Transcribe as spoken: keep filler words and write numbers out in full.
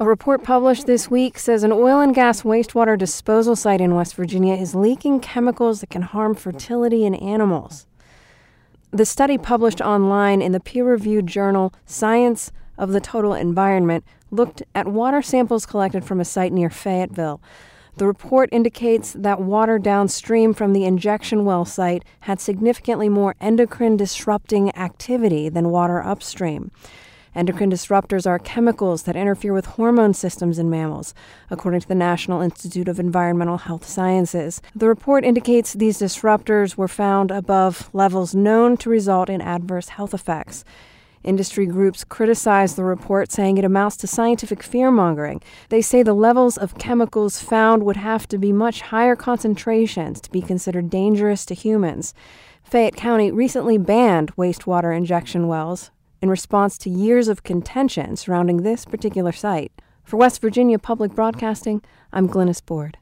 A report published this week says an oil and gas wastewater disposal site in West Virginia is leaking chemicals that can harm fertility in animals. The study, published online in the peer-reviewed journal Science of the Total Environment, looked at water samples collected from a site near Fayetteville. The report indicates that water downstream from the injection well site had significantly more endocrine-disrupting activity than water upstream. Endocrine disruptors are chemicals that interfere with hormone systems in mammals, according to the National Institute of Environmental Health Sciences. The report indicates these disruptors were found above levels known to result in adverse health effects. Industry groups criticize the report, saying it amounts to scientific fear-mongering. They say the levels of chemicals found would have to be much higher concentrations to be considered dangerous to humans. Fayette County recently banned wastewater injection wells in response to years of contention surrounding this particular site. For West Virginia Public Broadcasting, I'm Glynis Board.